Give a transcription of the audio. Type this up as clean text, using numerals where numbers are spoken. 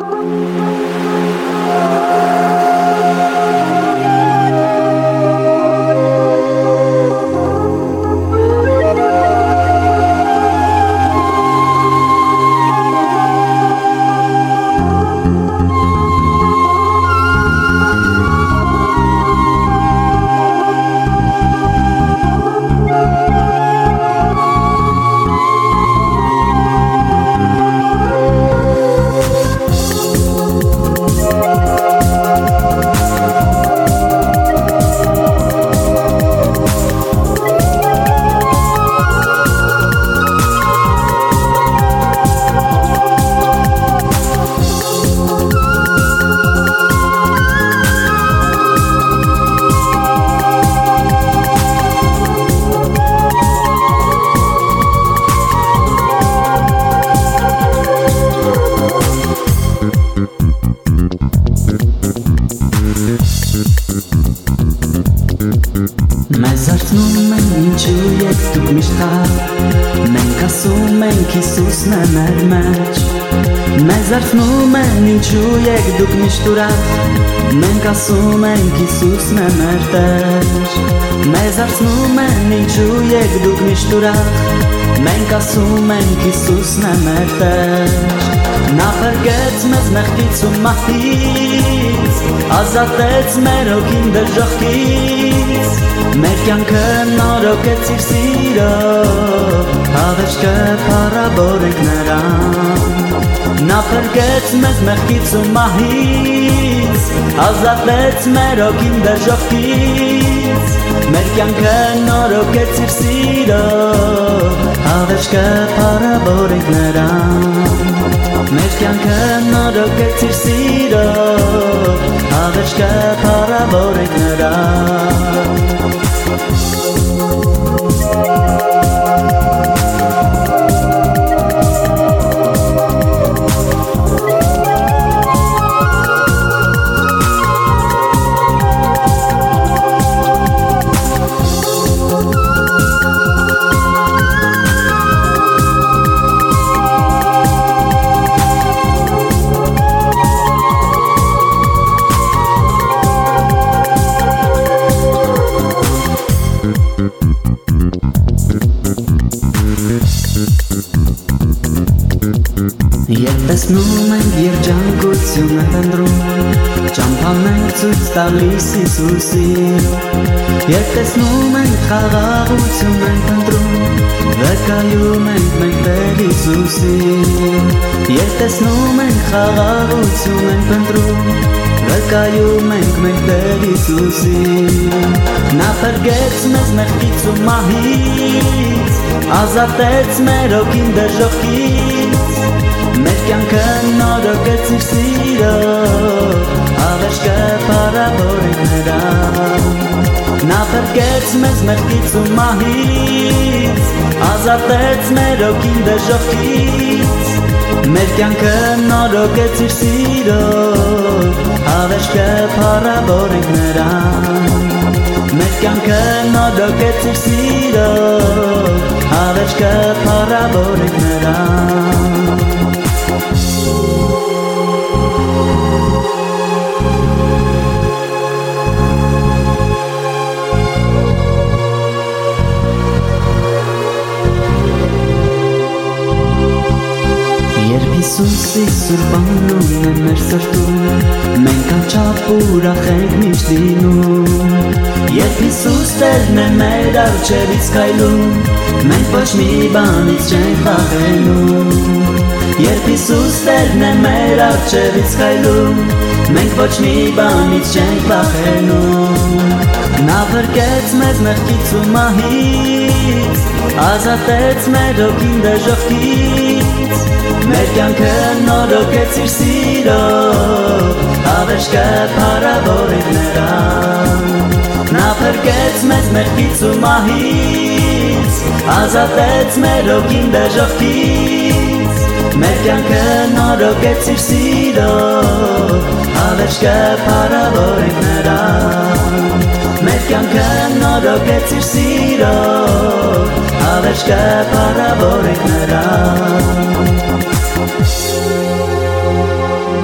Մեզ արթնում են ինչու եկ դուք միշտ մենք ասում ենք Հիսուսն է մեր մեջ Մեզ արթնում են ինչու եկ դուք միշտ ուրախ մենք ասում ենք Հիսուսն է մեր Տեր Մեզ արթնում են ինչու եկ դուք միշտ ուրախ մենք ասում ենք Հիսուսն է մեր Տեր Նա փրկեց մեզ մեղքից ու մահից ազատեց մեր հոգին դժոխքից Մեր կյանքը նորոգեց իր սիրով հավերժքը փառաբորենք նրան Նա փրկեց մեզ մեղքից ու մահից ազատեց մեր հոգին դժոխքից Մեր կյանքը նորոգեց իր սիրով հավերժքը փառաբորենք նրան Մեր կյանքը նորոգեց իր սիրով հավերժքը փառաբորենք նրան Երբ տեսնում ենք երջանկություն է ընտրում Ճամփան ենք ցույց տալիս Հիսուսին Երբ տեսնում ենք խաղաղություն ենք ընտրում Վկայում ենք մենք Տեր Հիսուսին Երբ տեսնում ենք խաղաղություն ենք ընտրում Վկայում ենք մենք Տեր Հիսուսին Նա փրկեց մեզ մեղքից ու մահից ազատեց մեր հոգին դժոխքից Մեր կյանքը նորոգեց իր սիրով հավերժքը փառաբորենք նրան Նա փրկեց մեզ մեղքից ու մահից ազատեց մեր հոգին դժոխքից Մեր կյանքը նորոգեց իր սիրով հավերժքը փառաբորենք նրան Մեր կյանքը նորոգեց իր սիրով հավերժքը փառաբորենք նրան Երբ Հիսուսի սուրբ անունն է մեր սրտում Մենք անչափ ուրախ ենք միշտ լինում Երբ Հիսուս Տերն է մեր առջևից քայլում Մենք ոչ մի բանից չենք վախենում Երբ Հիսուս Տերն է մեր առջևից քայլում Մենք ոչ մի բանից չենք վախենում Նա փրկեց մեզ մեղքից ու մահից ազատեց մեր հոգին դժոխքից Մեր կյանքը նորոգեց իր սիրով հավերժքը փառաբորենք նրան Նա փրկեց մեզ մեղքից ու մահից ազատեց մեր հոգին դժոխքից Մեր կյանքը նորոգեց իր սիրով հավերժքը փառաբորենք նրան Մեր կյանքը նորոգեց իր սիրով հավերժքը փառաբորենք նրան